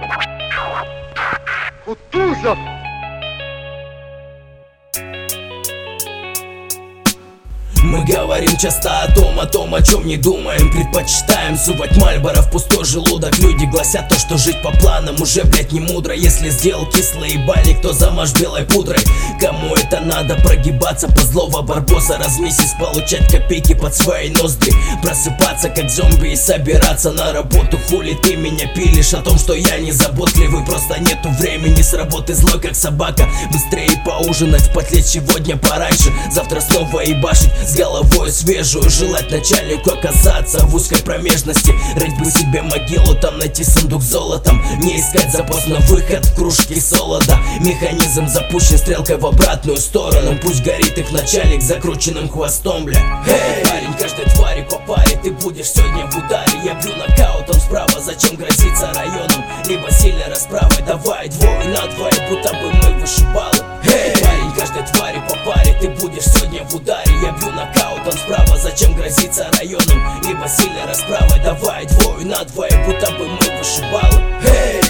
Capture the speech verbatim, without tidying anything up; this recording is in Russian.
Кутузов! Мы говорим часто о том, о том, о чем не думаем. Предпочитаем сувать Мальборо в пустой желудок. Люди гласят то, что жить по планам уже, блять, не мудро. Если сделал кислый ебальник, то замажь белой пудрой. Кому это надо прогибаться по злого барбоса, раз в месяц получать копейки под свои ноздри, просыпаться как зомби и собираться на работу. Хули ты меня пилишь о том, что я не заботливый? Просто нету времени, с работы злой как собака. Быстрее поужинать, потеть сегодня пораньше, завтра снова ебашить с головой свежую. Желать начальнику оказаться в узкой промежности, рыть бы себе могилу, там найти сундук с золотом. Не искать запоздно выход в кружке солода. Механизм запущен стрелкой в обратную сторону. Пусть горит их начальник закрученным хвостом, бля. Эй, парень, каждой твари по паре, ты будешь сегодня в ударе. Я бью нокаутом справа, зачем грозиться районом? Либо сильной расправой, давай двое на двое, будто бы мы вышибалы. Эй, парень, каждой твари по паре, ты будешь сегодня в ударе. Я бью нокаутом справа, зачем грозиться районом? Либо сильной расправой, давай двое на двое, будто бы мы вышибалы. Эй!